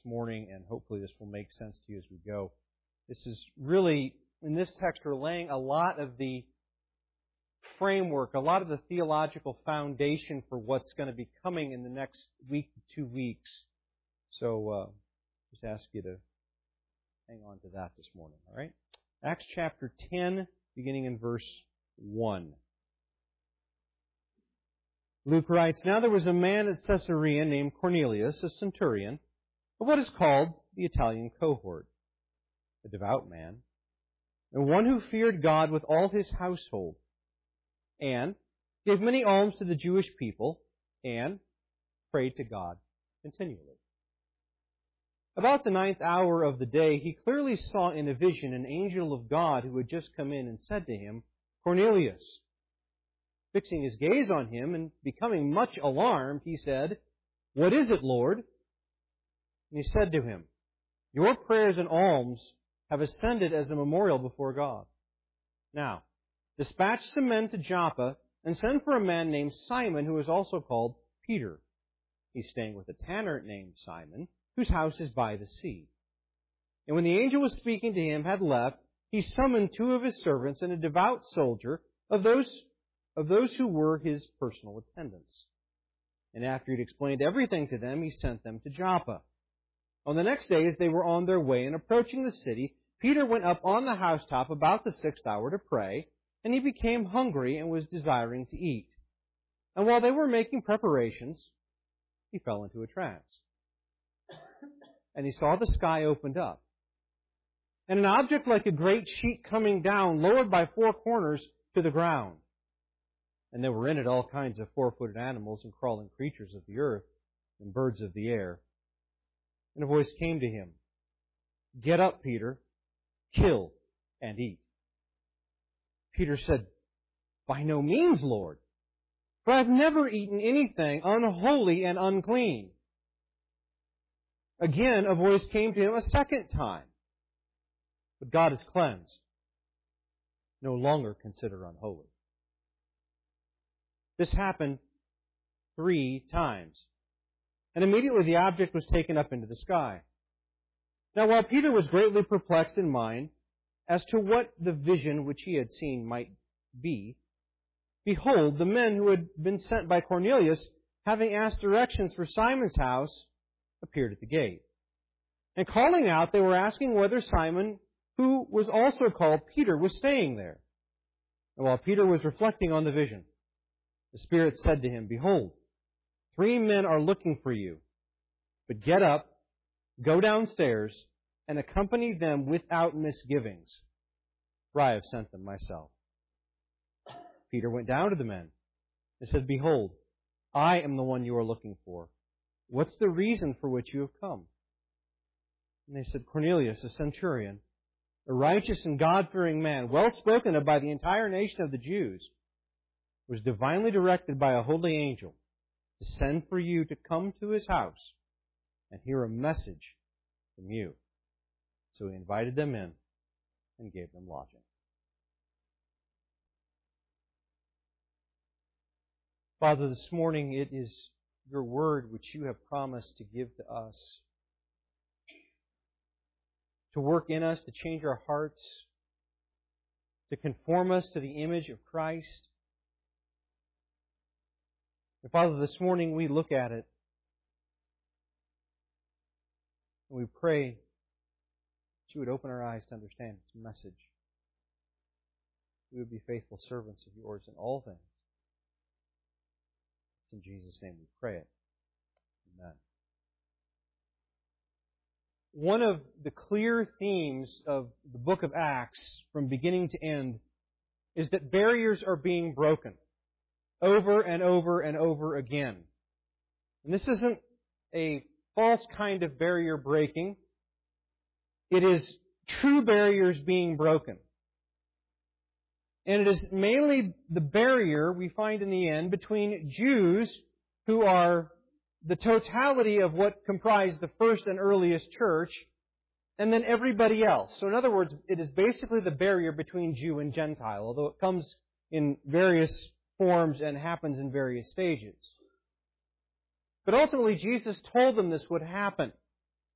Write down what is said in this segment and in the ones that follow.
morning, and hopefully this will make sense to you as we go. This is really, in this text, we're laying a lot of the framework, a lot of the theological foundation for what's going to be coming in the next week to 2 weeks. So, just ask you to hang on to that this morning, all right? Acts chapter 10, beginning in verse 1. Luke writes, "Now there was a man at Caesarea named Cornelius, a centurion, of what is called the Italian cohort, a devout man, and one who feared God with all his household, and gave many alms to the Jewish people, and prayed to God continually. About the 9th hour of the day, he clearly saw in a vision an angel of God who had just come in and said to him, 'Cornelius.' Fixing his gaze on him and becoming much alarmed, he said, 'What is it, Lord?' And he said to him, 'Your prayers and alms have ascended as a memorial before God. Now, dispatch some men to Joppa and send for a man named Simon, who is also called Peter. He's staying with a tanner named Simon, whose house is by the sea.' And when the angel was speaking to him had left, he summoned 2 of his servants and a devout soldier of those who were his personal attendants. And after he'd explained everything to them, he sent them to Joppa. On the next day, as they were on their way and approaching the city, Peter went up on the housetop about the 6th hour to pray, and he became hungry and was desiring to eat. And while they were making preparations, he fell into a trance. And he saw the sky opened up, and an object like a great sheet coming down, lowered by 4 corners to the ground. And there were in it all kinds of 4-footed animals and crawling creatures of the earth and birds of the air. And a voice came to him, 'Get up, Peter, kill and eat.' Peter said, 'By no means, Lord, for I have never eaten anything unholy and unclean.' Again, a voice came to him a second time, 'But God has cleansed. No longer consider unholy.' This happened 3 times. And immediately the object was taken up into the sky. Now while Peter was greatly perplexed in mind as to what the vision which he had seen might be, behold, the men who had been sent by Cornelius, having asked directions for Simon's house, appeared at the gate. And calling out, they were asking whether Simon, who was also called Peter, was staying there. And while Peter was reflecting on the vision, the Spirit said to him, 'Behold, 3 men are looking for you. But get up, go downstairs, and accompany them without misgivings, for I have sent them myself.' Peter went down to the men and said, 'Behold, I am the one you are looking for. What's the reason for which you have come?' And they said, 'Cornelius, a centurion, a righteous and God-fearing man, well spoken of by the entire nation of the Jews, was divinely directed by a holy angel to send for you to come to his house and hear a message from you.' So he invited them in and gave them lodging." Father, this morning it is your word which you have promised to give to us, to work in us, to change our hearts, to conform us to the image of Christ. And Father, this morning we look at it and we pray that you would open our eyes to understand its message. We would be faithful servants of yours in all things. It's in Jesus' name we pray it. Amen. One of the clear themes of the book of Acts from beginning to end is that barriers are being broken over and over and over again. And this isn't a false kind of barrier breaking. It is true barriers being broken. And it is mainly the barrier we find in the end between Jews, who are the totality of what comprised the first and earliest church, and then everybody else. So in other words, it is basically the barrier between Jew and Gentile, although it comes in various forms and happens in various stages. But ultimately, Jesus told them this would happen.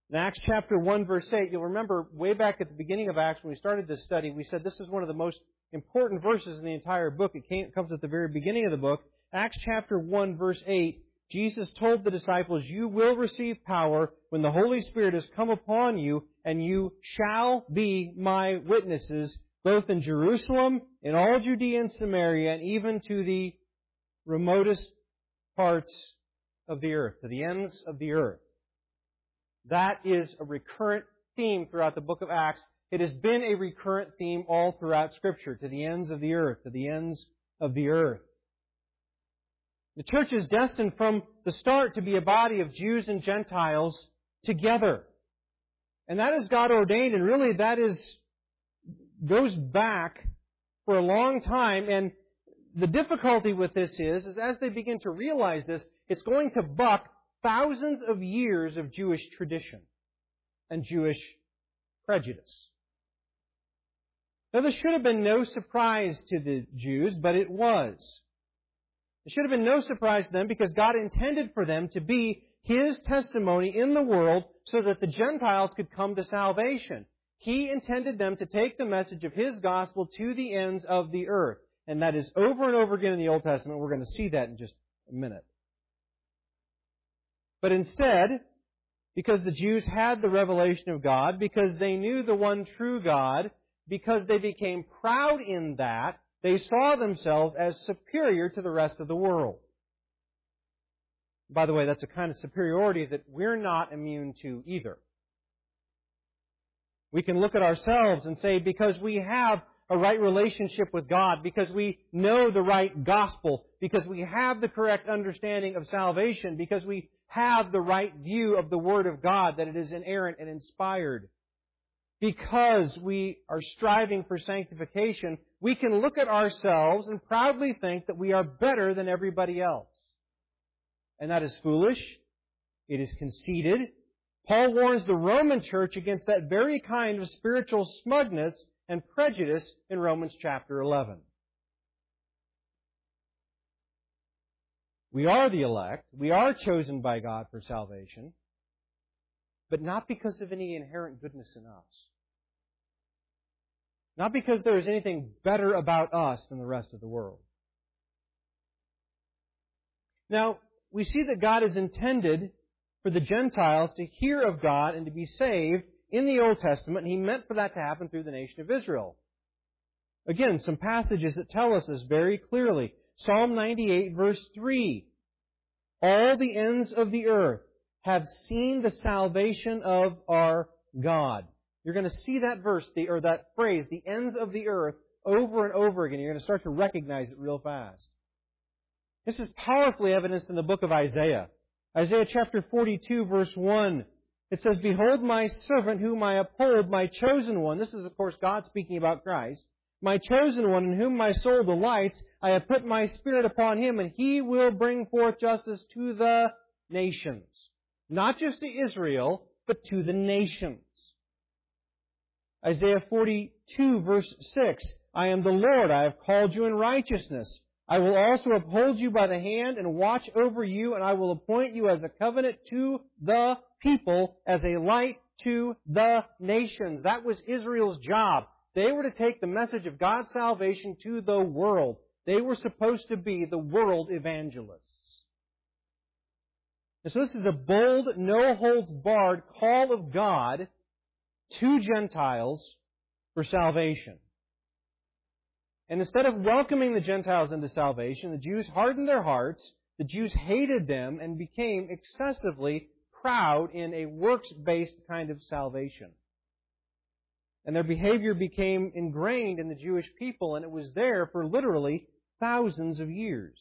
In Acts chapter 1, verse 8, you'll remember way back at the beginning of Acts when we started this study, we said this is one of the most important verses in the entire book. It comes at the very beginning of the book. Acts chapter 1, verse 8, Jesus told the disciples, "You will receive power when the Holy Spirit has come upon you, and you shall be my witnesses, both in Jerusalem, in all Judea and Samaria, and even to the remotest parts of the earth, to the ends of the earth." That is a recurrent theme throughout the book of Acts. It has been a recurrent theme all throughout Scripture, to the ends of the earth, to the ends of the earth. The church is destined from the start to be a body of Jews and Gentiles together. And that is God ordained, and really that goes back for a long time. And the difficulty with this is as they begin to realize this, it's going to buck thousands of years of Jewish tradition and Jewish prejudice. Now, this should have been no surprise to the Jews, but it was. It should have been no surprise to them because God intended for them to be His testimony in the world so that the Gentiles could come to salvation. He intended them to take the message of His gospel to the ends of the earth. And that is over and over again in the Old Testament. We're going to see that in just a minute. But instead, because the Jews had the revelation of God, because they knew the one true God, because they became proud in that, they saw themselves as superior to the rest of the world. By the way, that's a kind of superiority that we're not immune to either. We can look at ourselves and say, because we have a right relationship with God, because we know the right gospel, because we have the correct understanding of salvation, because we have the right view of the Word of God, that it is inerrant and inspired, because we are striving for sanctification, we can look at ourselves and proudly think that we are better than everybody else. And that is foolish. It is conceited. Paul warns the Roman church against that very kind of spiritual smugness and prejudice in Romans chapter 11. We are the elect. We are chosen by God for salvation, but not because of any inherent goodness in us. Not because there is anything better about us than the rest of the world. Now, we see that God has intended for the Gentiles to hear of God and to be saved in the Old Testament, and He meant for that to happen through the nation of Israel. Again, some passages that tell us this very clearly. Psalm 98, verse 3. All the ends of the earth have seen the salvation of our God. You're going to see that verse, or that phrase, the ends of the earth, over and over again. You're going to start to recognize it real fast. This is powerfully evidenced in the book of Isaiah. Isaiah chapter 42, verse 1. It says, "Behold my servant whom I uphold, my chosen one." This is, of course, God speaking about Christ. "My chosen one, in whom my soul delights, I have put my spirit upon him, and he will bring forth justice to the nations." Not just to Israel, but to the nations. Isaiah 42, verse 6. "I am the Lord, I have called you in righteousness. I will also uphold you by the hand and watch over you, and I will appoint you as a covenant to the people, as a light to the nations." That was Israel's job. They were to take the message of God's salvation to the world. They were supposed to be the world evangelists. And so this is a bold, no-holds-barred call of God to Gentiles for salvation. And instead of welcoming the Gentiles into salvation, the Jews hardened their hearts, the Jews hated them, and became excessively proud in a works-based kind of salvation. And their behavior became ingrained in the Jewish people, and it was there for literally thousands of years.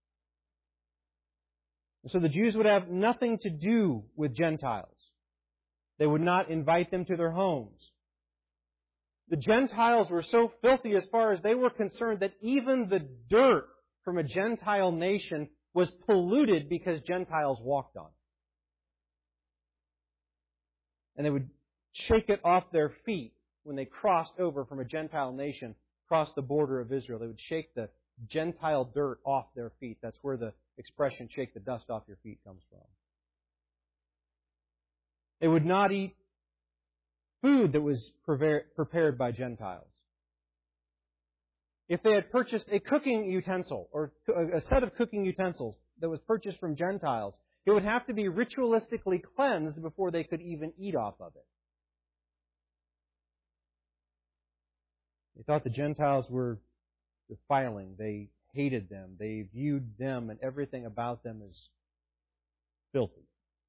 And so the Jews would have nothing to do with Gentiles. They would not invite them to their homes. The Gentiles were so filthy as far as they were concerned that even the dirt from a Gentile nation was polluted because Gentiles walked on it. And they would shake it off their feet when they crossed over from a Gentile nation, across the border of Israel. They would shake the Gentile dirt off their feet. That's where the expression, "shake the dust off your feet," comes from. They would not eat food that was prepared by Gentiles. If they had purchased a cooking utensil or a set of cooking utensils that was purchased from Gentiles, it would have to be ritualistically cleansed before they could even eat off of it. They thought the Gentiles were defiling. They hated them. They viewed them and everything about them as filthy.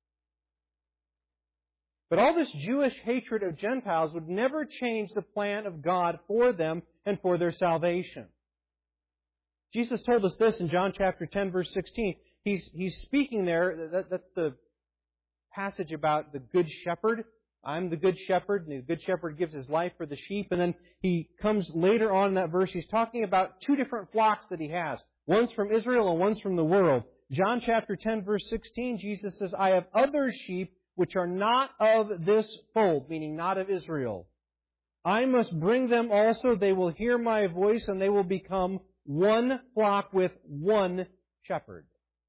But all this Jewish hatred of Gentiles would never change the plan of God for them and for their salvation. Jesus told us this in John chapter 10, verse 16. He's speaking there. That's the passage about the Good Shepherd. I'm the Good Shepherd, and the Good Shepherd gives His life for the sheep. And then he comes later on in that verse, he's talking about two different flocks that He has. One's from Israel and one's from the world. John chapter 10, verse 16, Jesus says, I have other sheep which are not of this fold, meaning not of Israel. I must bring them also. They will hear my voice, and they will become one flock with one shepherd.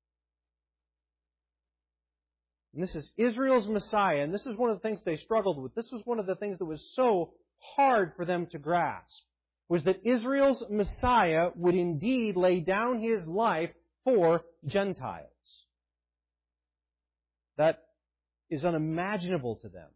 And this is Israel's Messiah, and this is one of the things they struggled with. This was one of the things that was so hard for them to grasp, was that Israel's Messiah would indeed lay down His life for Gentiles. That is unimaginable to them.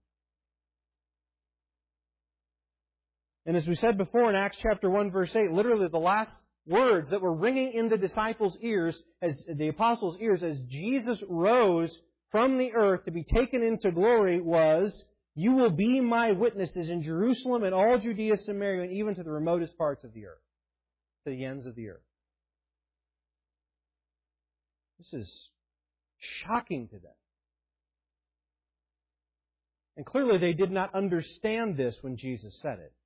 And as we said before in Acts chapter 1, verse 8, literally the last words that were ringing in the disciples' ears, as the apostles' ears, as Jesus rose from the earth to be taken into glory was, you will be my witnesses in Jerusalem and all Judea, Samaria, and even to the remotest parts of the earth, to the ends of the earth. This is shocking to them. And clearly they did not understand this when Jesus said it.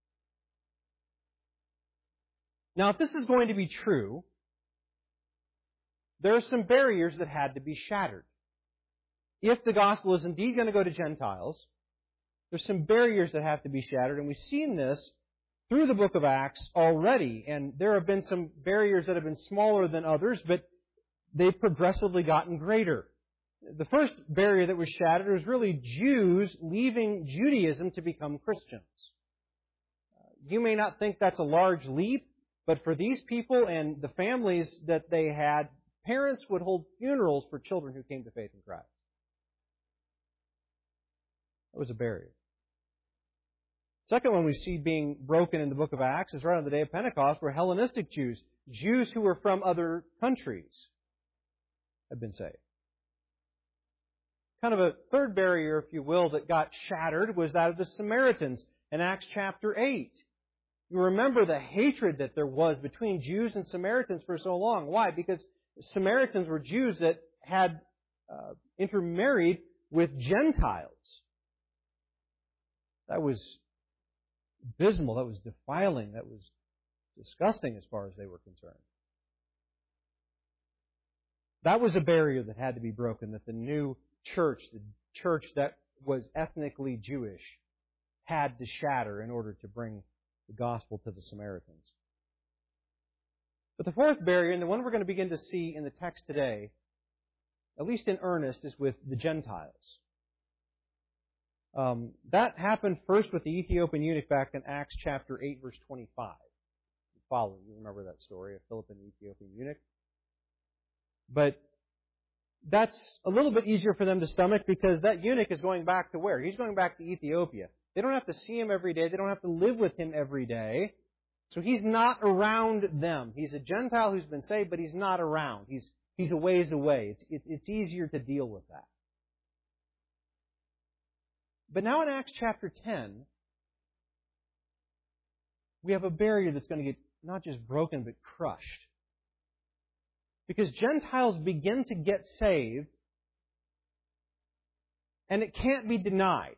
Now, if this is going to be true, there are some barriers that had to be shattered. If the gospel is indeed going to go to Gentiles, there's some barriers that have to be shattered, and we've seen this through the book of Acts already, and there have been some barriers that have been smaller than others, but they've progressively gotten greater. The first barrier that was shattered was really Jews leaving Judaism to become Christians. You may not think that's a large leap, but for these people and the families that they had, parents would hold funerals for children who came to faith in Christ. That was a barrier. Second one we see being broken in the book of Acts is right on the day of Pentecost, where Hellenistic Jews, Jews who were from other countries, have been saved. Kind of a third barrier, if you will, that got shattered was that of the Samaritans in Acts chapter 8. You remember the hatred that there was between Jews and Samaritans for so long. Why? Because Samaritans were Jews that had intermarried with Gentiles. That was abysmal. That was defiling. That was disgusting as far as they were concerned. That was a barrier that had to be broken, that the new church, the church that was ethnically Jewish, had to shatter in order to bring the gospel to the Samaritans. But the fourth barrier, and the one we're going to begin to see in the text today, at least in earnest, is with the Gentiles. That happened first with the Ethiopian eunuch back in Acts chapter 8, verse 25. You remember that story of Philip and the Ethiopian eunuch. But that's a little bit easier for them to stomach because that eunuch is going back to where? He's going back to Ethiopia. They don't have to see him every day. They don't have to live with him every day. So he's not around them. He's a Gentile who's been saved, but he's not around. He's a ways away. It's easier to deal with that. But now in Acts chapter 10, we have a barrier that's going to get not just broken, but crushed. Because Gentiles begin to get saved, and it can't be denied.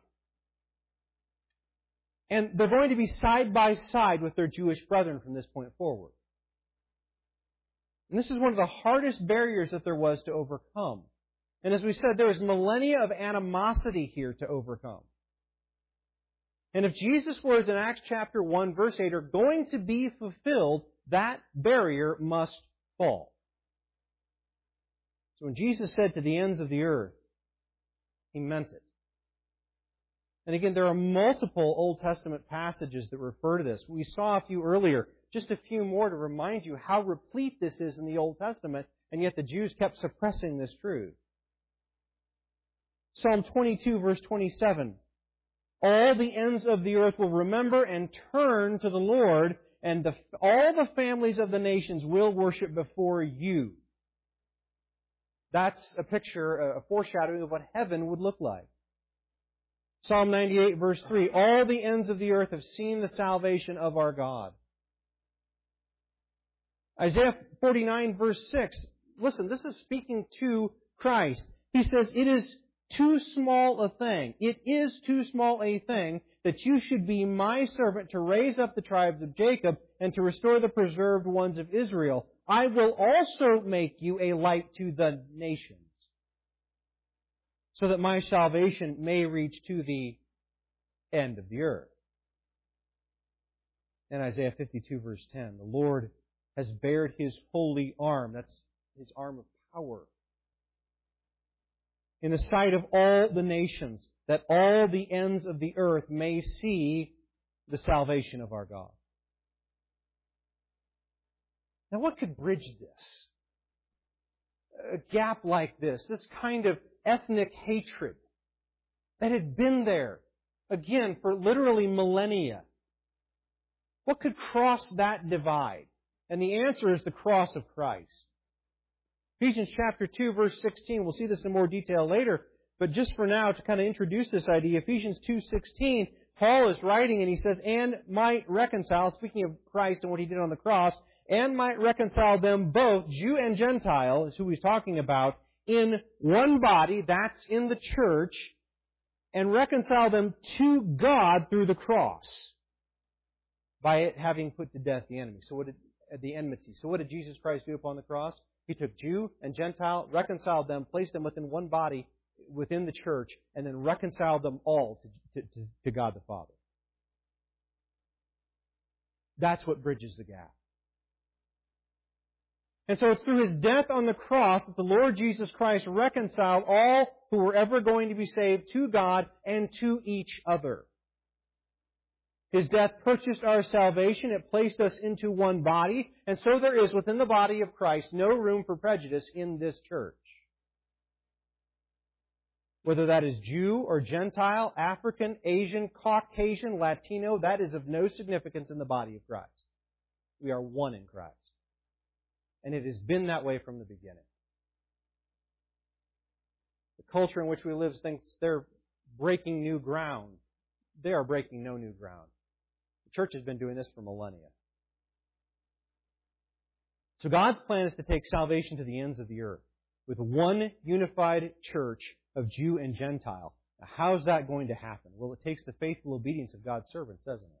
And they're going to be side by side with their Jewish brethren from this point forward. And this is one of the hardest barriers that there was to overcome. And as we said, there was millennia of animosity here to overcome. And if Jesus' words in Acts chapter 1, verse 8 are going to be fulfilled, that barrier must fall. So when Jesus said to the ends of the earth, He meant it. And again, there are multiple Old Testament passages that refer to this. We saw a few earlier, just a few more to remind you how replete this is in the Old Testament, and yet the Jews kept suppressing this truth. Psalm 22, verse 27. All the ends of the earth will remember and turn to the Lord, and all the families of the nations will worship before you. That's a picture, a foreshadowing of what heaven would look like. Psalm 98, verse 3. All the ends of the earth have seen the salvation of our God. Isaiah 49, verse 6. Listen, this is speaking to Christ. He says, it is too small a thing. It is too small a thing that you should be my servant to raise up the tribes of Jacob and to restore the preserved ones of Israel. I will also make you a light to the nations, so that my salvation may reach to the end of the earth. In Isaiah 52, verse 10, the Lord has bared His holy arm. That's His arm of power. In the sight of all the nations, that all the ends of the earth may see the salvation of our God. Now, what could bridge this? A gap like this kind of ethnic hatred that had been there, again, for literally millennia. What could cross that divide? And the answer is the cross of Christ. Ephesians chapter 2, verse 16, we'll see this in more detail later, but just for now, to kind of introduce this idea, Ephesians 2:16, Paul is writing and he says, and might reconcile, speaking of Christ and what He did on the cross, and might reconcile them both, Jew and Gentile, is who he's talking about, in one body, that's in the church, and reconcile them to God through the cross, by it having put to death the enemy. The enmity. So what did Jesus Christ do upon the cross? He took Jew and Gentile, reconciled them, placed them within one body within the church, and then reconciled them all to God the Father. That's what bridges the gap. And so it's through His death on the cross that the Lord Jesus Christ reconciled all who were ever going to be saved to God and to each other. His death purchased our salvation. It placed us into one body. And so there is within the body of Christ no room for prejudice in this church. Whether that is Jew or Gentile, African, Asian, Caucasian, Latino, that is of no significance in the body of Christ. We are one in Christ. And it has been that way from the beginning. The culture in which we live thinks they're breaking new ground. They are breaking no new ground. The church has been doing this for millennia. So God's plan is to take salvation to the ends of the earth with one unified church of Jew and Gentile. Now, how's that going to happen? Well, it takes the faithful obedience of God's servants, doesn't it?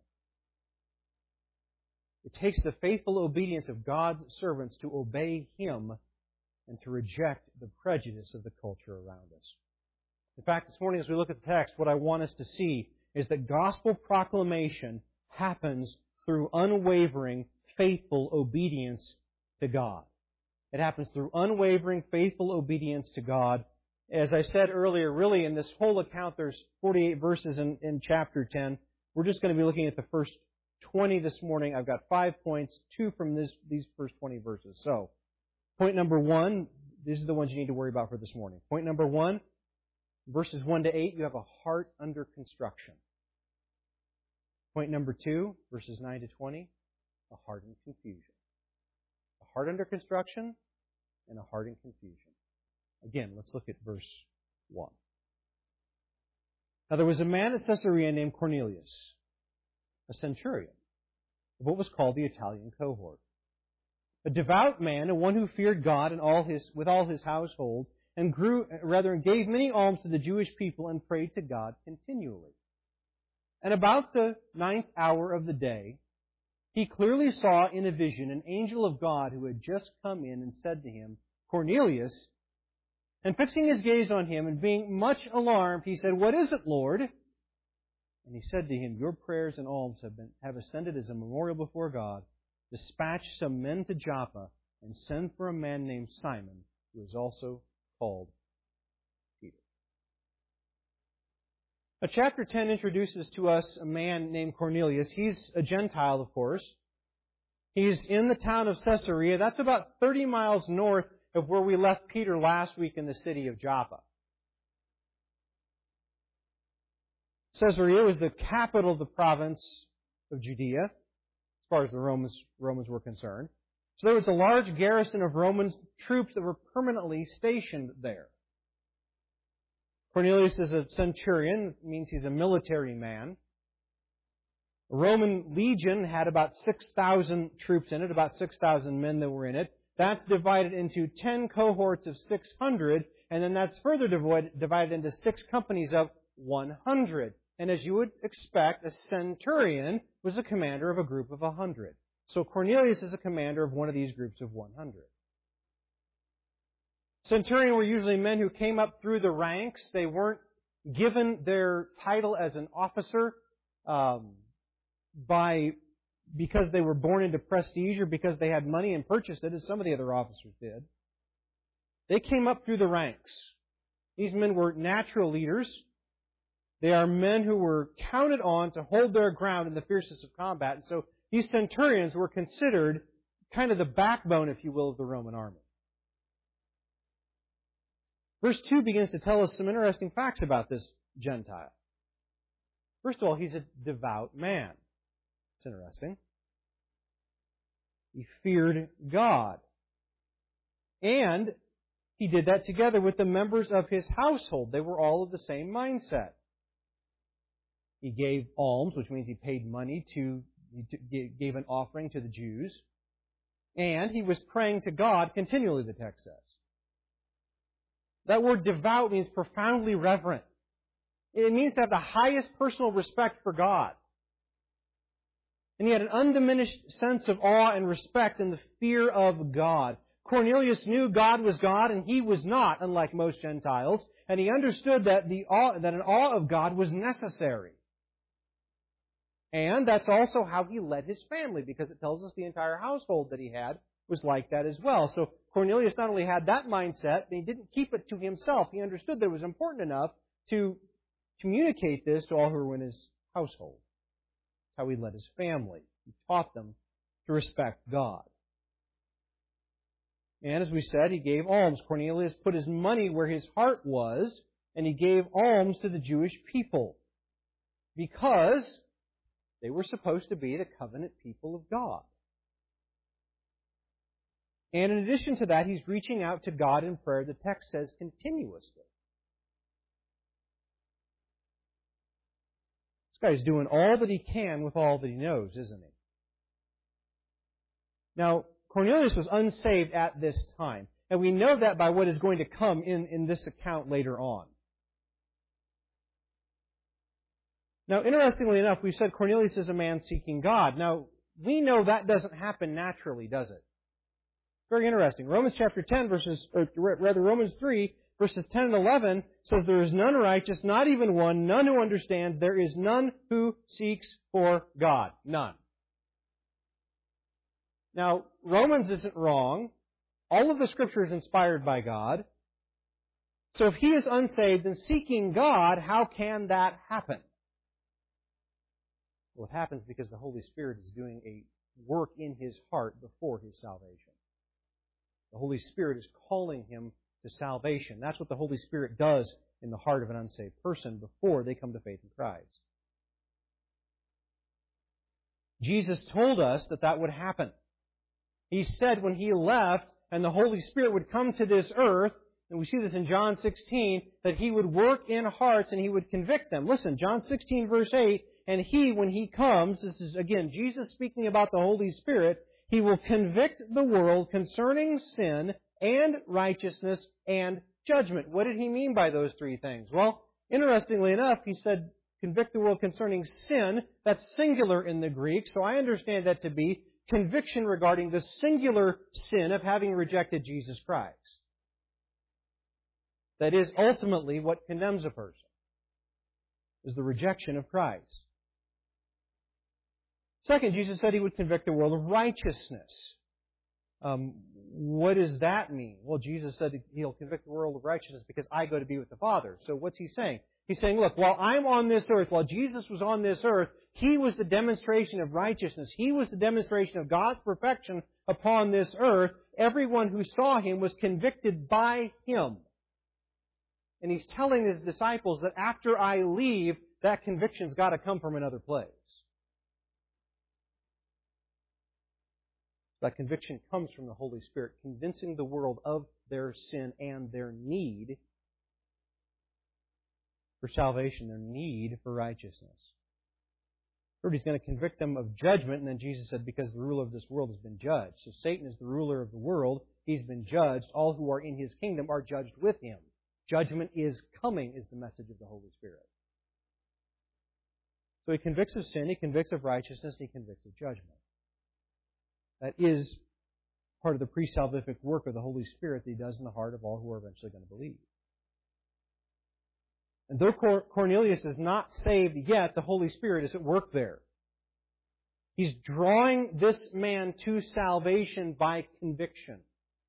It takes the faithful obedience of God's servants to obey Him and to reject the prejudice of the culture around us. In fact, this morning as we look at the text, what I want us to see is that gospel proclamation happens through unwavering, faithful obedience to God. It happens through unwavering, faithful obedience to God. As I said earlier, really in this whole account, there's 48 verses in chapter 10. We're just going to be looking at the first 20 this morning. I've got 5 points, 2 from these first 20 verses. So, point number 1, these are the ones you need to worry about for this morning. Point number 1, verses 1 to 8, you have a heart under construction. Point number 2, verses 9 to 20, a heart in confusion. A heart under construction and a heart in confusion. Again, let's look at verse 1. Now there was a man at Caesarea named Cornelius, a centurion, of what was called the Italian cohort. A devout man and one who feared God and with all his household, and gave many alms to the Jewish people and prayed to God continually. And about the 9th hour of the day, he clearly saw in a vision an angel of God who had just come in and said to him, Cornelius. And fixing his gaze on him and being much alarmed, he said, What is it, Lord? And he said to him, Your prayers and alms have ascended as a memorial before God. Dispatch some men to Joppa and send for a man named Simon, who is also called Peter. Chapter 10 introduces to us a man named Cornelius. He's a Gentile, of course. He's in the town of Caesarea. That's about 30 miles north of where we left Peter last week in the city of Joppa. Caesarea was the capital of the province of Judea, as far as the Romans were concerned. So there was a large garrison of Roman troops that were permanently stationed there. Cornelius is a centurion, it means he's a military man. The Roman legion had about 6,000 troops in it, about 6,000 men that were in it. That's divided into 10 cohorts of 600, and then that's further divided into 6 companies of 100. And as you would expect, a centurion was a commander of a group of 100. So Cornelius is a commander of one of these groups of 100. Centurion were usually men who came up through the ranks. They weren't given their title as an officer because they were born into prestige or because they had money and purchased it, as some of the other officers did. They came up through the ranks. These men were natural leaders. They are men who were counted on to hold their ground in the fiercest of combat. And so these centurions were considered kind of the backbone, if you will, of the Roman army. Verse 2 begins to tell us some interesting facts about this Gentile. First of all, he's a devout man. It's interesting. He feared God. And he did that together with the members of his household. They were all of the same mindset. He gave alms, which means he paid money he gave an offering to the Jews. And he was praying to God continually, the text says. That word devout means profoundly reverent. It means to have the highest personal respect for God. And he had an undiminished sense of awe and respect and the fear of God. Cornelius knew God was God and he was not, unlike most Gentiles. And he understood that an awe of God was necessary. And that's also how he led his family, because it tells us the entire household that he had was like that as well. So Cornelius not only had that mindset, but he didn't keep it to himself. He understood that it was important enough to communicate this to all who were in his household. That's how he led his family. He taught them to respect God. And as we said, he gave alms. Cornelius put his money where his heart was, and he gave alms to the Jewish people because they were supposed to be the covenant people of God. And in addition to that, he's reaching out to God in prayer, the text says, continuously. This guy's doing all that he can with all that he knows, isn't he? Now, Cornelius was unsaved at this time. And we know that by what is going to come in this account later on. Now, interestingly enough, we said Cornelius is a man seeking God. Now, we know that doesn't happen naturally, does it? Very interesting. Romans 3, verses 10 and 11 says, "There is none righteous, not even one, none who understands. There is none who seeks for God." None. Now, Romans isn't wrong. All of the Scripture is inspired by God. So if he is unsaved and seeking God, how can that happen? Well, it happens because the Holy Spirit is doing a work in his heart before his salvation. The Holy Spirit is calling him to salvation. That's what the Holy Spirit does in the heart of an unsaved person before they come to faith in Christ. Jesus told us that would happen. He said when he left and the Holy Spirit would come to this earth, and we see this in John 16, that he would work in hearts and he would convict them. Listen, John 16 verse 8, "And he, when he comes," this is again Jesus speaking about the Holy Spirit, "he will convict the world concerning sin and righteousness and judgment." What did he mean by those three things? Well, interestingly enough, he said convict the world concerning sin. That's singular in the Greek, so I understand that to be conviction regarding the singular sin of having rejected Jesus Christ. That is ultimately what condemns a person, is the rejection of Christ. Second, Jesus said he would convict the world of righteousness. What does that mean? Well, Jesus said he'll convict the world of righteousness because I go to be with the Father. So what's he saying? He's saying, look, while I'm on this earth, while Jesus was on this earth, He was the demonstration of righteousness. He was the demonstration of God's perfection upon this earth. Everyone who saw Him was convicted by Him. And He's telling His disciples that after I leave, that conviction's got to come from another place. That conviction comes from the Holy Spirit, convincing the world of their sin and their need for salvation, their need for righteousness. Third, He's going to convict them of judgment, and then Jesus said, because the ruler of this world has been judged. So Satan is the ruler of the world. He's been judged. All who are in His kingdom are judged with Him. Judgment is coming, is the message of the Holy Spirit. So He convicts of sin, He convicts of righteousness, He convicts of judgment. That is part of the pre-salvific work of the Holy Spirit that He does in the heart of all who are eventually going to believe. And though Cornelius is not saved yet, the Holy Spirit is at work there. He's drawing this man to salvation by conviction.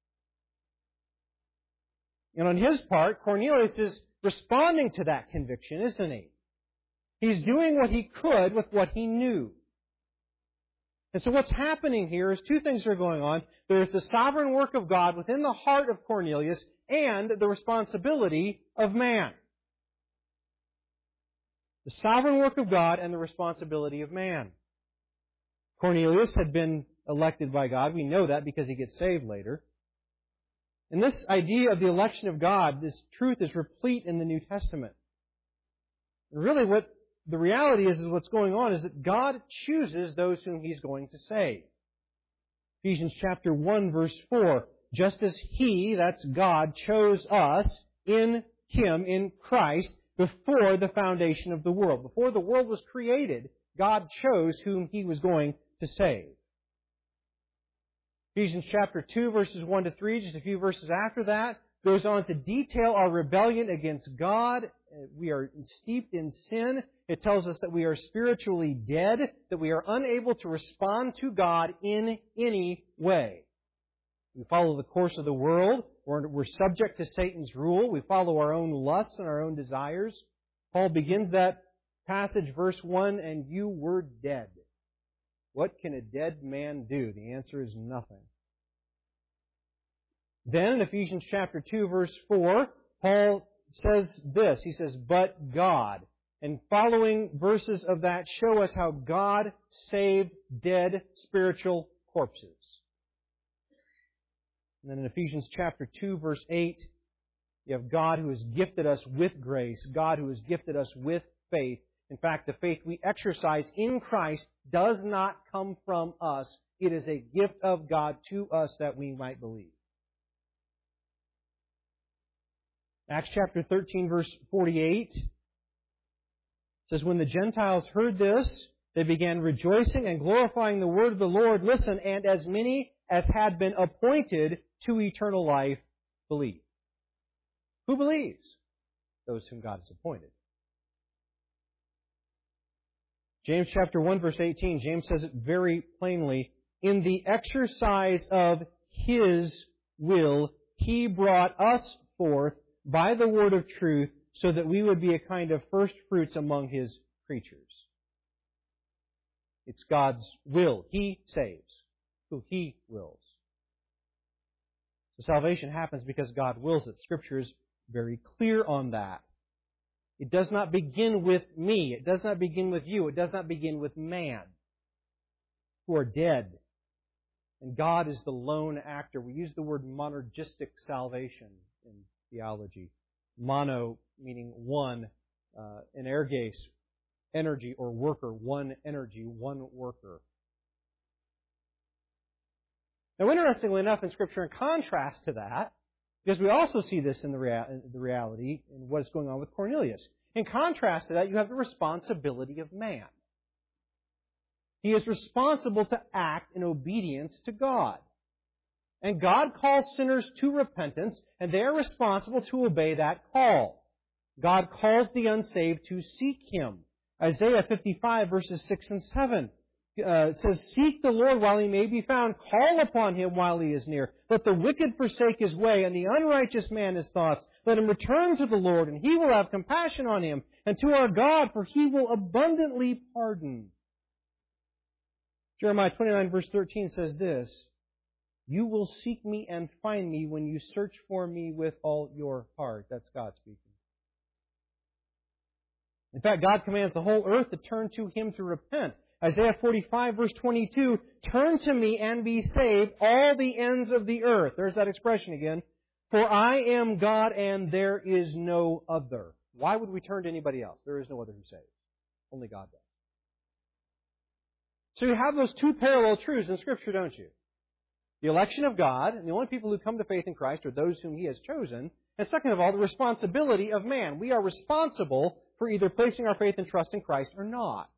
And on his part, Cornelius is responding to that conviction, isn't he? He's doing what he could with what he knew. And so what's happening here is two things are going on. There's the sovereign work of God within the heart of Cornelius and the responsibility of man. The sovereign work of God and the responsibility of man. Cornelius had been elected by God. We know that because he gets saved later. And this idea of the election of God, this truth is replete in the New Testament. And really what the reality is what's going on is that God chooses those whom He's going to save. Ephesians chapter 1 verse 4, just as He, that's God, chose us in Him, in Christ, before the foundation of the world. Before the world was created, God chose whom He was going to save. Ephesians chapter 2 verses 1 to 3, just a few verses after that, goes on to detail our rebellion against God. We are steeped in sin. It tells us that we are spiritually dead, that we are unable to respond to God in any way. We follow the course of the world. We're subject to Satan's rule. We follow our own lusts and our own desires. Paul begins that passage, verse 1, and you were dead. What can a dead man do? The answer is nothing. Then in Ephesians chapter 2, verse 4, Paul says this. He says, but God. And following verses of that show us how God saved dead spiritual corpses. And then in Ephesians chapter 2, verse 8, you have God who has gifted us with grace, God who has gifted us with faith. In fact, the faith we exercise in Christ does not come from us. It is a gift of God to us that we might believe. Acts chapter 13, verse 48 says, when the Gentiles heard this, they began rejoicing and glorifying the word of the Lord. Listen, and as many as had been appointed to eternal life believed. Who believes? Those whom God has appointed. James chapter 1 verse 18, James says it very plainly, in the exercise of His will, He brought us forth by the word of truth so that we would be a kind of first fruits among His creatures. It's God's will. He saves who He wills. So salvation happens because God wills it. Scripture is very clear on that. It does not begin with me. It does not begin with you. It does not begin with man, who are dead. And God is the lone actor. We use the word monergistic salvation in theology. Mono meaning one, and erges, energy or worker. One energy, one worker. Now, interestingly enough, in Scripture, in contrast to that, because we also see this in the reality in what is going on with Cornelius. In contrast to that, you have the responsibility of man. He is responsible to act in obedience to God. And God calls sinners to repentance, and they are responsible to obey that call. God calls the unsaved to seek Him. Isaiah 55 verses 6 and 7. says, "Seek the Lord while he may be found. Call upon him while he is near. Let the wicked forsake his way, and the unrighteous man his thoughts. Let him return to the Lord, and he will have compassion on him, and to our God, for he will abundantly pardon." Jeremiah 29 verse 13 says this, "You will seek me and find me when you search for me with all your heart." That's God speaking. In fact, God commands the whole earth to turn to him to repent. Isaiah 45 verse 22, "Turn to me and be saved, all the ends of the earth." There's that expression again. "For I am God and there is no other." Why would we turn to anybody else? There is no other who saves. Only God does. So you have those two parallel truths in Scripture, don't you? The election of God, and the only people who come to faith in Christ are those whom He has chosen. And second of all, the responsibility of man. We are responsible for either placing our faith and trust in Christ or not.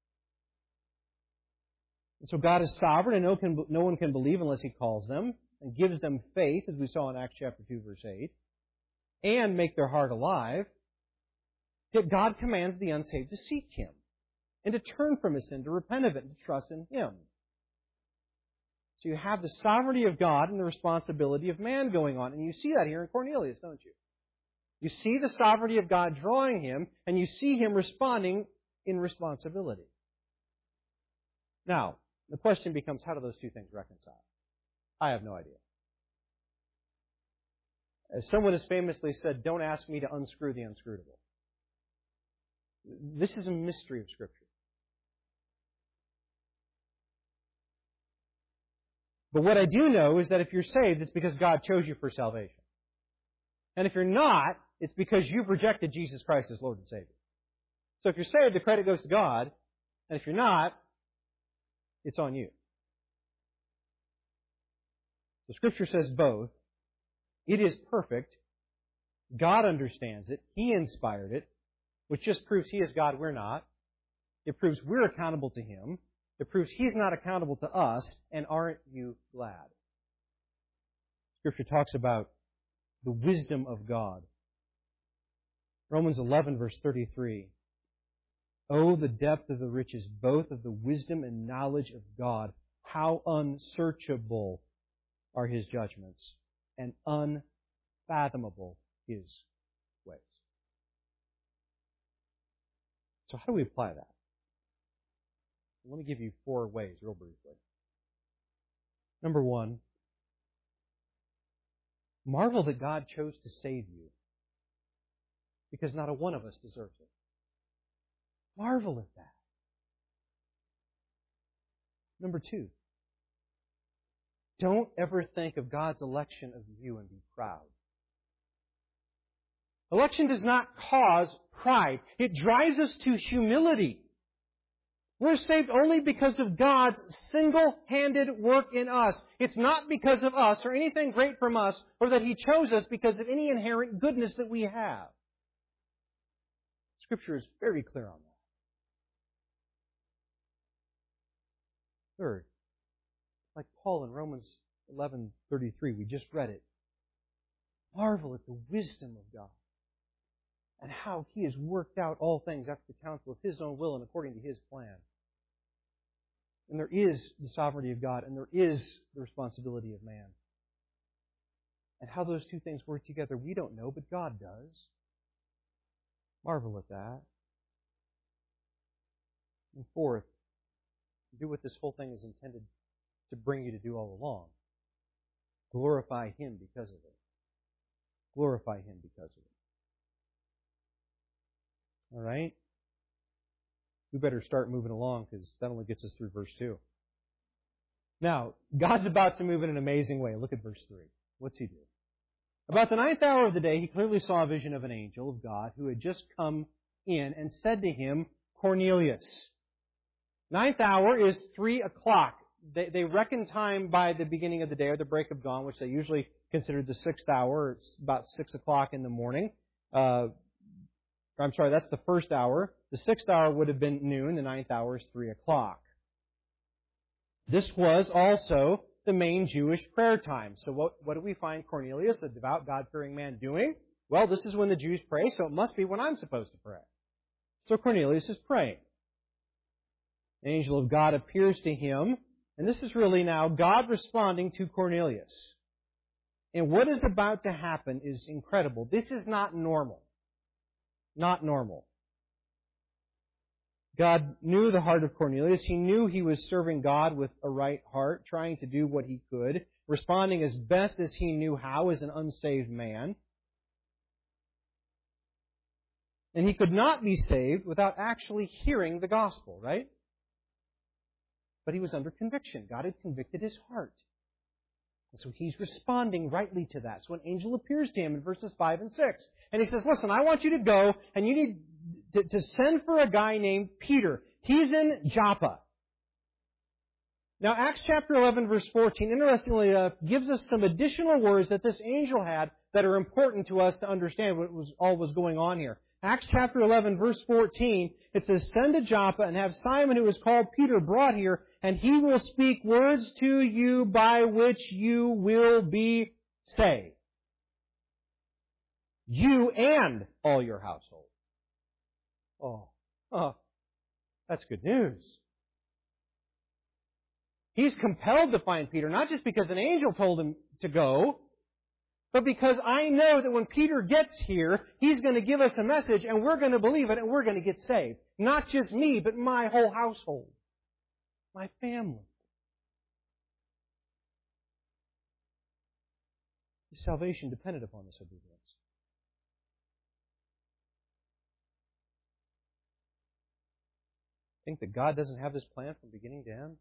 And so God is sovereign, and no one can believe unless He calls them and gives them faith, as we saw in Acts chapter 2, verse 8, and make their heart alive. Yet God commands the unsaved to seek Him and to turn from his sin, to repent of it, and to trust in Him. So you have the sovereignty of God and the responsibility of man going on. And you see that here in Cornelius, don't you? You see the sovereignty of God drawing him, and you see him responding in responsibility. Now, the question becomes, how do those two things reconcile? I have no idea. As someone has famously said, "Don't ask me to unscrew the unscrutable." This is a mystery of Scripture. But what I do know is that if you're saved, it's because God chose you for salvation. And if you're not, it's because you've rejected Jesus Christ as Lord and Savior. So if you're saved, the credit goes to God. And if you're not, it's on you. The Scripture says both. It is perfect. God understands it. He inspired it, which just proves He is God, we're not. It proves we're accountable to Him. It proves He's not accountable to us, and aren't you glad? Scripture talks about the wisdom of God. Romans 11, verse 33. "Oh, the depth of the riches, both of the wisdom and knowledge of God. How unsearchable are His judgments, and unfathomable His ways." So how do we apply that? Let me give you 4 ways, real briefly. Number 1, marvel that God chose to save you, because not a one of us deserves it. Marvel at that. Number 2, don't ever think of God's election of you and be proud. Election does not cause pride. It drives us to humility. We're saved only because of God's single-handed work in us. It's not because of us or anything great from us, or that He chose us because of any inherent goodness that we have. Scripture is very clear on that. Third, like Paul in Romans 11:33, we just read it. Marvel at the wisdom of God and how He has worked out all things after the counsel of His own will and according to His plan. And there is the sovereignty of God, and there is the responsibility of man. And how those two things work together, we don't know, but God does. Marvel at that. And fourth, do what this whole thing is intended to bring you to do all along. Glorify Him because of it. Glorify Him because of it. All right? We better start moving along, because that only gets us through verse 2. Now, God's about to move in an amazing way. Look at verse 3. What's He do? About the 9th hour of the day, He clearly saw a vision of an angel of God who had just come in and said to him, "Cornelius." 9th hour is 3 o'clock. They reckon time by the beginning of the day, or the break of dawn, which they usually consider the 6th hour. It's about 6 o'clock in the morning. I'm sorry, that's the 1st hour. The 6th hour would have been noon. The 9th hour is 3 o'clock. This was also the main Jewish prayer time. So what do we find Cornelius, a devout, God-fearing man, doing? Well, this is when the Jews pray, so it must be when I'm supposed to pray. So Cornelius is praying. An angel of God appears to him, and this is really now God responding to Cornelius. And what is about to happen is incredible. This is not normal. Not normal. God knew the heart of Cornelius. He knew he was serving God with a right heart, trying to do what he could, responding as best as he knew how as an unsaved man. And he could not be saved without actually hearing the gospel, right? But he was under conviction. God had convicted his heart. And so he's responding rightly to that. So an angel appears to him in verses 5 and 6. And he says, listen, I want you to go and you need to send for a guy named Peter. He's in Joppa. Now, Acts chapter 11, verse 14, interestingly enough, gives us some additional words that this angel had that are important to us to understand what was going on here. Acts chapter 11, verse 14, it says, send to Joppa and have Simon, who is called Peter, brought here, and he will speak words to you by which you will be saved. You and all your household. Oh, that's good news. He's compelled to find Peter, not just because an angel told him to go, but because I know that when Peter gets here, he's going to give us a message and we're going to believe it and we're going to get saved. Not just me, but my whole household. My family. His salvation depended upon this obedience. Think that God doesn't have this plan from beginning to end?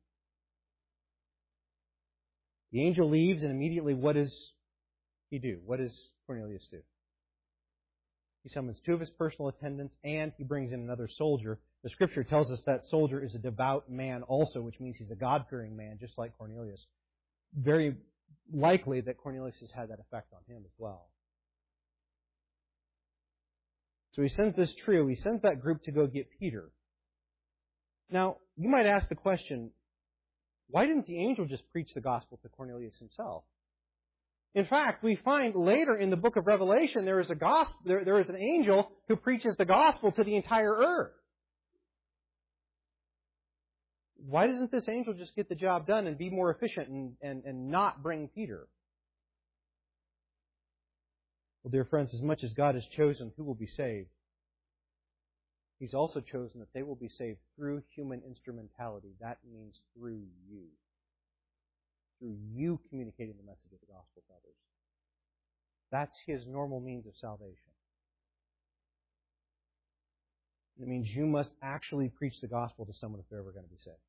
The angel leaves, and immediately what does he do? What does Cornelius do? He summons 2 of his personal attendants, and he brings in another soldier. The Scripture tells us that soldier is a devout man also, which means he's a God-fearing man, just like Cornelius. Very likely that Cornelius has had that effect on him as well. So he sends this trio, he sends that group to go get Peter. Now, you might ask the question, why didn't the angel just preach the gospel to Cornelius himself? In fact, we find later in the book of Revelation there is an angel who preaches the gospel to the entire earth. Why doesn't this angel just get the job done and be more efficient and not bring Peter? Well, dear friends, as much as God has chosen who will be saved, He's also chosen that they will be saved through human instrumentality. That means through you. Through you communicating the message of the gospel to others. That's His normal means of salvation. It means you must actually preach the gospel to someone if they're ever going to be saved.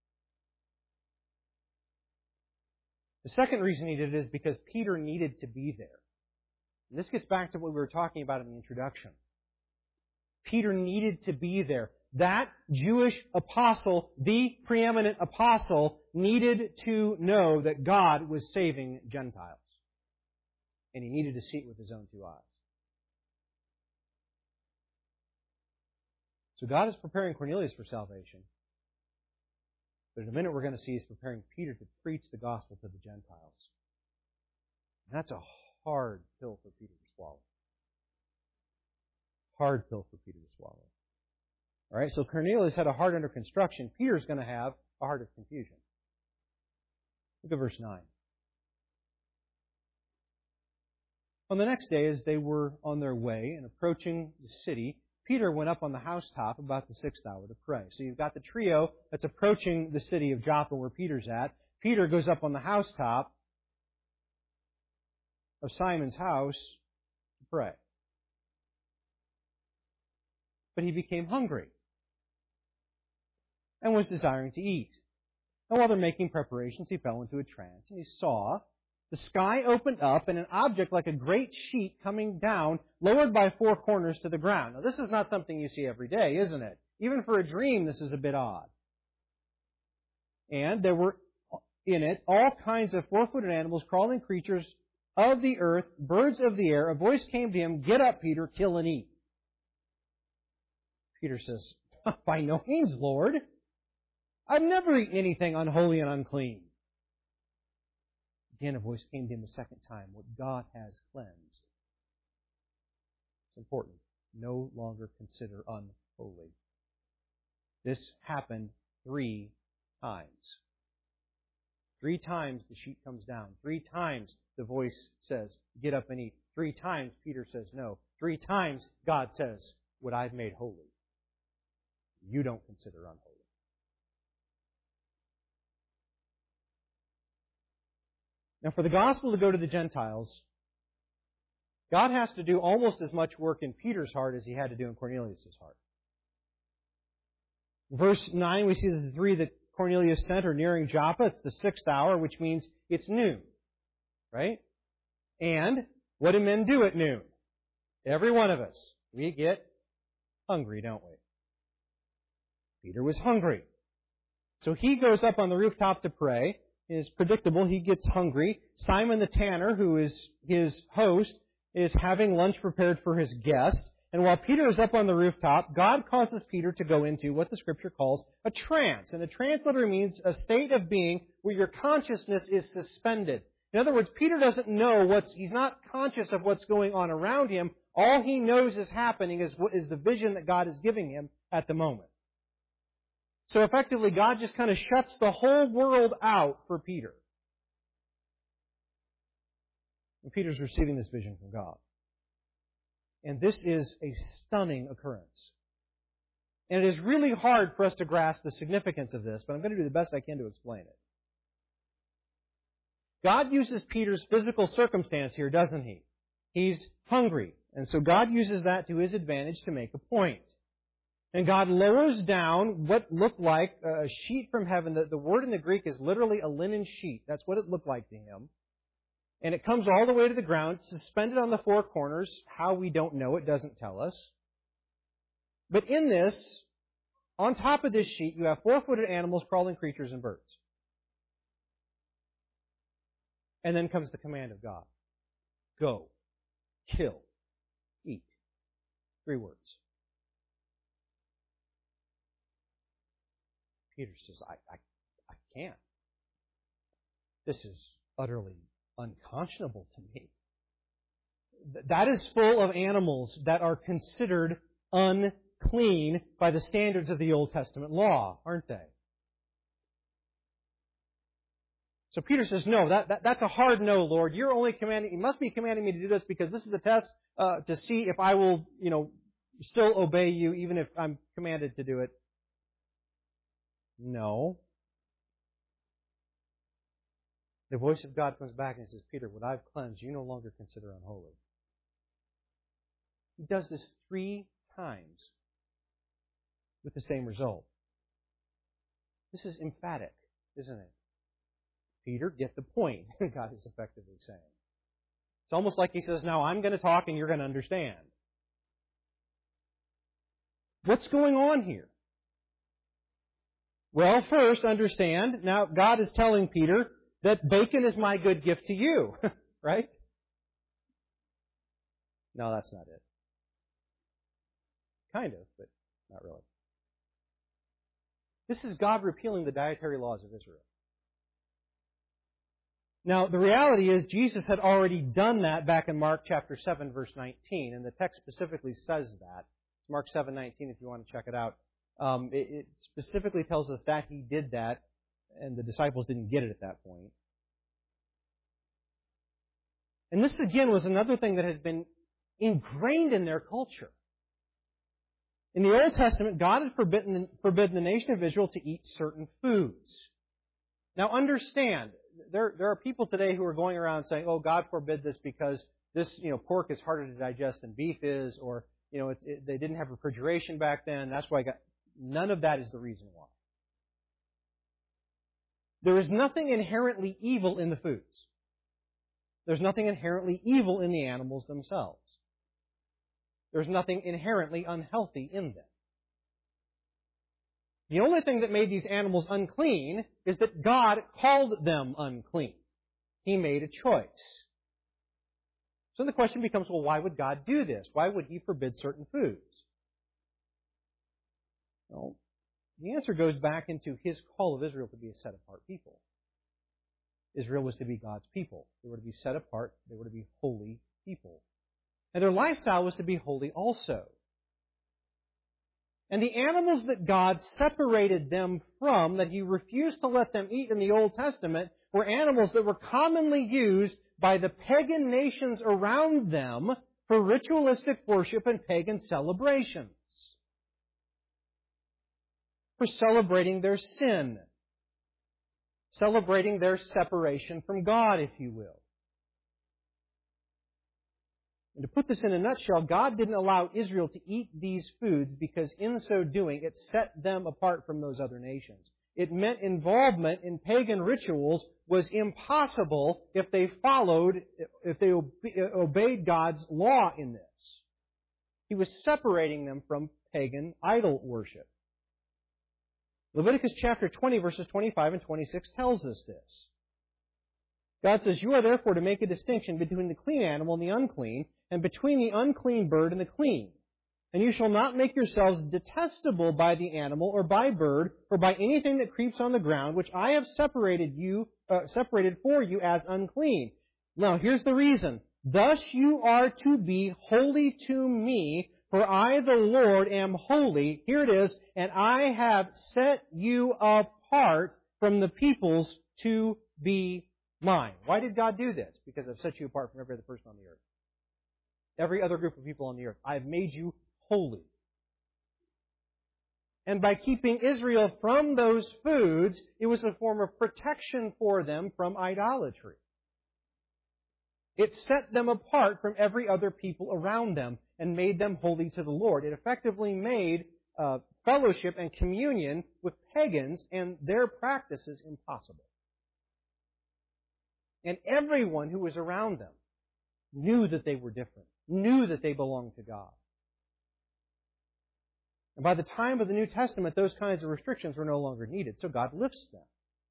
The second reason he did it is because Peter needed to be there. And this gets back to what we were talking about in the introduction. Peter needed to be there. That Jewish apostle, the preeminent apostle, needed to know that God was saving Gentiles. And he needed to see it with his own 2 eyes. So God is preparing Cornelius for salvation. But in a minute we're going to see He's preparing Peter to preach the gospel to the Gentiles. And that's a hard pill for Peter to swallow. Hard pill for Peter to swallow. All right, so Cornelius had a heart under construction. Peter's going to have a heart of confusion. Look at verse 9. On the next day, as they were on their way and approaching the city, Peter went up on the housetop about the 6th hour to pray. So you've got the trio that's approaching the city of Joppa where Peter's at. Peter goes up on the housetop of Simon's house to pray. But he became hungry and was desiring to eat. And while they're making preparations, he fell into a trance, and he saw the sky opened up and an object like a great sheet coming down, lowered by 4 corners to the ground. Now, this is not something you see every day, isn't it? Even for a dream, this is a bit odd. And there were in it all kinds of 4-footed animals, crawling creatures of the earth, birds of the air. A voice came to him, "Get up, Peter, kill and eat." Peter says, "By no means, Lord. I've never eaten anything unholy and unclean." Again, a voice came to him a second time, "What God has cleansed." It's important. No longer consider unholy. This happened 3 times. 3 times the sheet comes down. 3 times the voice says, get up and eat. 3 times Peter says no. 3 times God says, what I've made holy, you don't consider unholy. Now, for the gospel to go to the Gentiles, God has to do almost as much work in Peter's heart as He had to do in Cornelius' heart. Verse 9, we see that the 3 that Cornelius sent are nearing Joppa. It's the 6th hour, which means it's noon. Right? And what do men do at noon? Every one of us. We get hungry, don't we? Peter was hungry. So he goes up on the rooftop to pray. It is predictable. He gets hungry. Simon the tanner, who is his host, is having lunch prepared for his guest. And while Peter is up on the rooftop, God causes Peter to go into what the Scripture calls a trance. And a trance literally means a state of being where your consciousness is suspended. In other words, Peter doesn't know he's not conscious of what's going on around him. All he knows is happening is the vision that God is giving him at the moment. So effectively, God just kind of shuts the whole world out for Peter. And Peter's receiving this vision from God. And this is a stunning occurrence. And it is really hard for us to grasp the significance of this, but I'm going to do the best I can to explain it. God uses Peter's physical circumstance here, doesn't He? He's hungry. And so God uses that to His advantage to make a point. And God lowers down what looked like a sheet from heaven. The word in the Greek is literally a linen sheet. That's what it looked like to Him. And it comes all the way to the ground, suspended on the 4 corners. How we don't know, it doesn't tell us. But in this, on top of this sheet, you have 4-footed animals, crawling creatures, and birds. And then comes the command of God. Go, kill, eat. 3 words. Peter says, I can't. This is utterly unconscionable to me. That is full of animals that are considered unclean by the standards of the Old Testament law, aren't they? So Peter says, no, that's a hard no, Lord. You must be commanding me to do this because this is a test to see if I will, still obey you even if I'm commanded to do it. No. The voice of God comes back and says, Peter, what I've cleansed, you no longer consider unholy. He does this 3 times with the same result. This is emphatic, isn't it? Peter, get the point, God is effectively saying. It's almost like He says, now I'm going to talk and you're going to understand. What's going on here? Well, first, understand, now God is telling Peter that bacon is my good gift to you, right? No, that's not it. Kind of, but not really. This is God repealing the dietary laws of Israel. Now, the reality is Jesus had already done that back in Mark chapter 7, verse 19, and the text specifically says that. It's Mark 7:19 if you want to check it out. It specifically tells us that He did that, and the disciples didn't get it at that point. And this, again, was another thing that had been ingrained in their culture. In the Old Testament, God had forbidden the nation of Israel to eat certain foods. Now, understand, there are people today who are going around saying, oh, God forbid this because this, pork is harder to digest than beef is, or, they didn't have refrigeration back then, that's why none of that is the reason why. There is nothing inherently evil in the foods. There's nothing inherently evil in the animals themselves. There's nothing inherently unhealthy in them. The only thing that made these animals unclean is that God called them unclean. He made a choice. So the question becomes, well, why would God do this? Why would He forbid certain foods? Well, the answer goes back into His call of Israel to be a set-apart people. Israel was to be God's people. They were to be set apart. They were to be holy people. And their lifestyle was to be holy also. And the animals that God separated them from, that He refused to let them eat in the Old Testament, were animals that were commonly used by the pagan nations around them for ritualistic worship and pagan celebrations. For celebrating their sin. Celebrating their separation from God, if you will. And to put this in a nutshell, God didn't allow Israel to eat these foods because in so doing it set them apart from those other nations. It meant involvement in pagan rituals was impossible if they obeyed God's law in this. He was separating them from pagan idol worship. Leviticus chapter 20 verses 25 and 26 tells us this. God says, "You are therefore to make a distinction between the clean animal and the unclean, and between the unclean bird and the clean. And you shall not make yourselves detestable by the animal, or by bird, or by anything that creeps on the ground, which I have separated for you as unclean." Now, here's the reason. "Thus you are to be holy to me, for I, the Lord, am holy." Here it is. "And I have set you apart from the peoples to be mine." Why did God do this? Because I've set you apart from every other person on the earth. Every other group of people on the earth. I have made you holy. And by keeping Israel from those foods, it was a form of protection for them from idolatry. It set them apart from every other people around them and made them holy to the Lord. It effectively made fellowship and communion with pagans and their practices impossible. And everyone who was around them knew that they were different, knew that they belonged to God. And by the time of the New Testament, those kinds of restrictions were no longer needed, so God lifts them.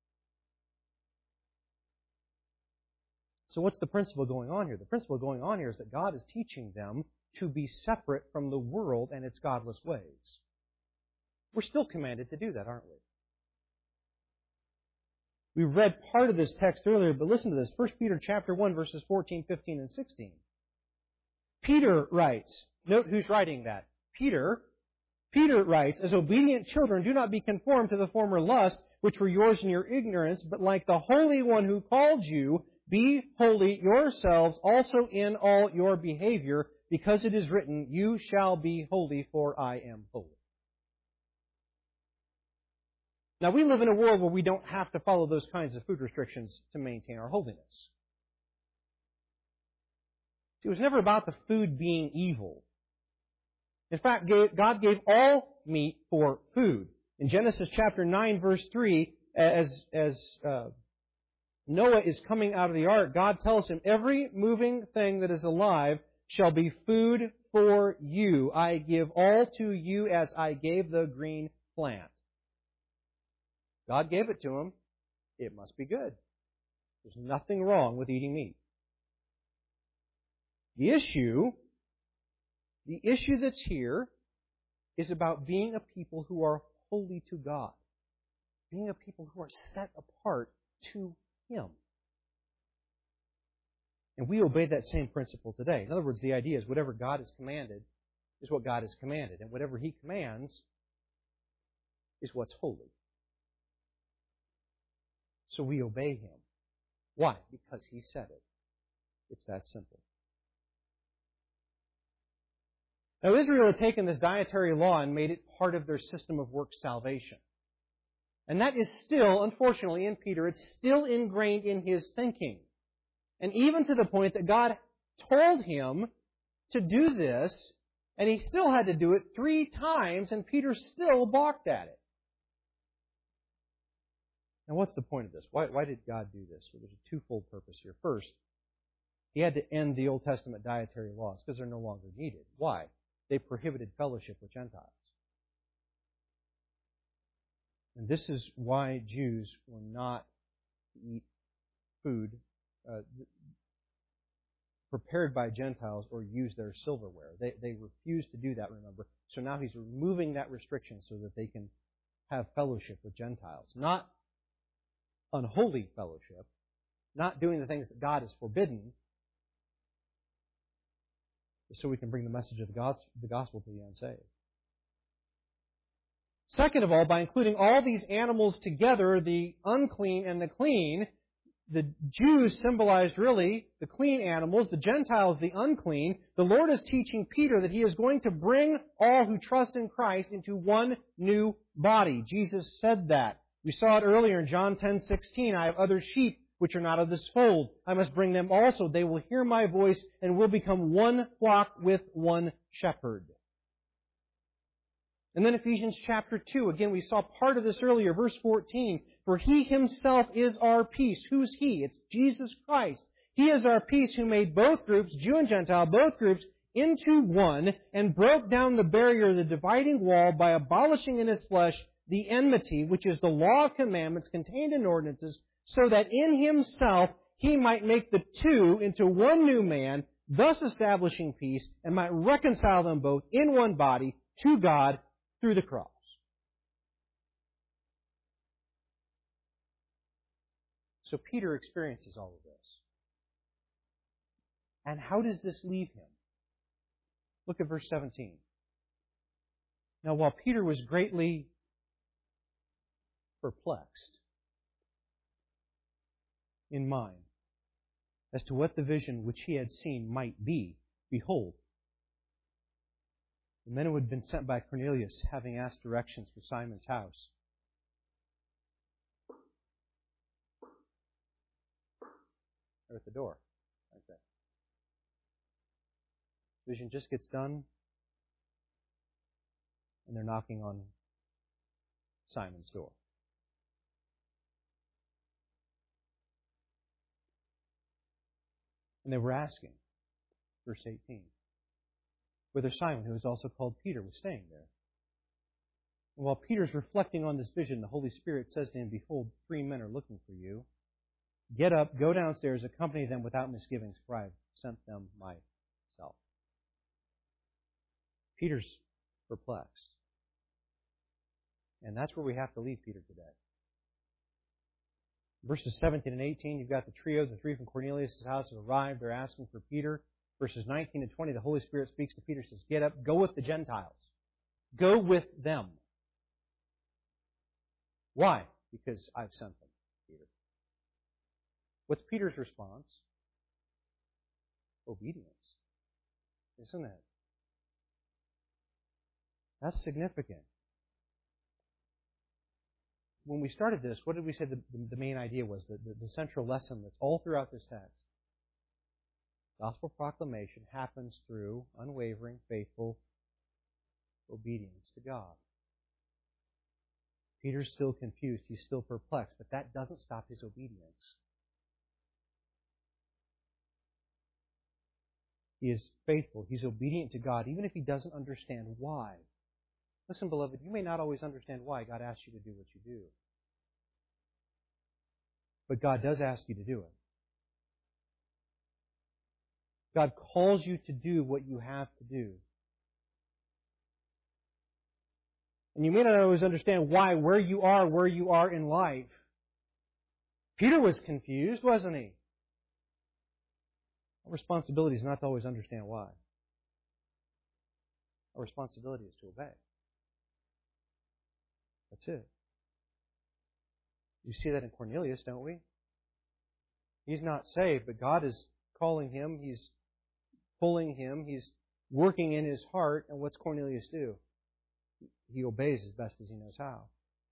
So what's the principle going on here? The principle going on here is that God is teaching them to be separate from the world and its godless ways. We're still commanded to do that, aren't we? We read part of this text earlier, but listen to this. 1 Peter chapter 1, verses 14, 15, and 16. Peter writes, note who's writing that. Peter writes, "As obedient children, do not be conformed to the former lusts which were yours in your ignorance, but like the Holy One who called you, be holy yourselves also in all your behavior, because it is written, 'You shall be holy, for I am holy.'" Now, we live in a world where we don't have to follow those kinds of food restrictions to maintain our holiness. It was never about the food being evil. In fact, God gave all meat for food. In Genesis chapter 9, verse 3, as Noah is coming out of the ark, God tells him, "Every moving thing that is alive shall be food for you. I give all to you as I gave the green plant." God gave it to him. It must be good. There's nothing wrong with eating meat. The issue that's here is about being a people who are holy to God. Being a people who are set apart to Him. And we obey that same principle today. In other words, the idea is whatever God has commanded is what God has commanded. And whatever He commands is what's holy. So we obey Him. Why? Because He said it. It's that simple. Now, Israel had taken this dietary law and made it part of their system of works salvation. And that is still, unfortunately, in Peter, it's still ingrained in his thinking. And even to the point that God told him to do this, and he still had to do it 3 times, and Peter still balked at it. Now, what's the point of this? Why did God do this? Well, there's a twofold purpose here. First, He had to end the Old Testament dietary laws because they're no longer needed. Why? They prohibited fellowship with Gentiles. And this is why Jews were not to eat food prepared by Gentiles or use their silverware. They refused to do that, remember. So now He's removing that restriction so that they can have fellowship with Gentiles. Not unholy fellowship, not doing the things that God has forbidden, so we can bring the message of the gospel to the unsaved. Second of all, by including all these animals together, the unclean and the clean, the Jews symbolized really the clean animals, the Gentiles the unclean. The Lord is teaching Peter that He is going to bring all who trust in Christ into one new body. Jesus said that. We saw it earlier in John 10:16. I have other sheep which are not of this fold. I must bring them also. They will hear my voice and will become one flock with one shepherd. And then Ephesians chapter 2. Again, we saw part of this earlier. Verse 14. For He Himself is our peace. Who's He? It's Jesus Christ. He is our peace who made both groups, Jew and Gentile, both groups, into one and broke down the barrier, the dividing wall, by abolishing in His flesh the enmity, which is the law of commandments contained in ordinances, so that in Himself He might make the two into one new man, thus establishing peace, and might reconcile them both in one body to God through the cross. So Peter experiences all of this. And how does this leave him? Look at verse 17. Now, while Peter was greatly perplexed in mind as to what the vision which he had seen might be, behold, the men who had been sent by Cornelius, having asked directions for Simon's house, they're at the door. Like that. Vision just gets done, and they're knocking on Simon's door. And they were asking, verse 18, whether Simon, who is also called Peter, was staying there. And while Peter's reflecting on this vision, the Holy Spirit says to him, behold, 3 men are looking for you. Get up, go downstairs, accompany them without misgivings, for I have sent them myself. Peter's perplexed. And that's where we have to leave Peter today. Verses 17 and 18, you've got the trio, the 3 from Cornelius' house have arrived. They're asking for Peter. Verses 19 and 20, the Holy Spirit speaks to Peter, says, get up, go with the Gentiles. Go with them. Why? Because I've sent them, Peter. What's Peter's response? Obedience. Isn't it? That's significant. When we started this, what did we say the main idea was? The central lesson that's all throughout this text. Gospel proclamation happens through unwavering, faithful obedience to God. Peter's still confused. He's still perplexed. But that doesn't stop his obedience. He is faithful. He's obedient to God, even if he doesn't understand why. Listen, beloved, you may not always understand why God asks you to do what you do. But God does ask you to do it. God calls you to do what you have to do. And you may not always understand why, where you are in life. Peter was confused, wasn't he? Our responsibility is not to always understand why. Our responsibility is to obey. That's it. You see that in Cornelius, don't we? He's not saved, but God is calling him. He's pulling him. He's working in his heart. And what's Cornelius do? He obeys as best as he knows how.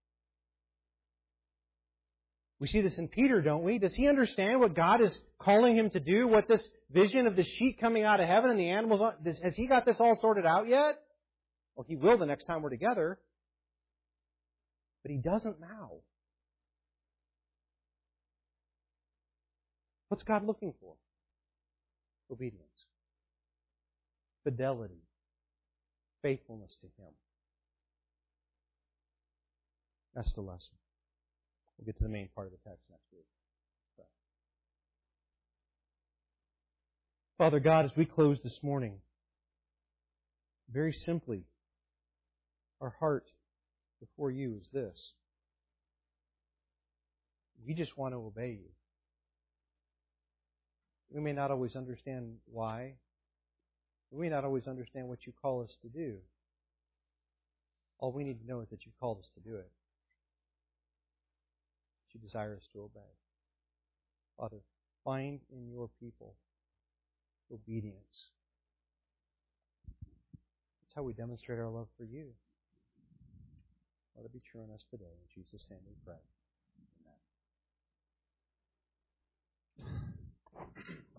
We see this in Peter, don't we? Does he understand what God is calling him to do? What this vision of the sheep coming out of heaven and the animals, has he got this all sorted out yet? Well, he will the next time we're together. But he doesn't now. What's God looking for? Obedience. Fidelity. Faithfulness to Him. That's the lesson. We'll get to the main part of the text next week. Father God, as we close this morning, very simply, our heart before you is this. We just want to obey you. We may not always understand why. We may not always understand what you call us to do. All we need to know is that you've called us to do it. That you desire us to obey. Father, find in your people obedience. That's how we demonstrate our love for you. Let it be true in us today. In Jesus' name we pray.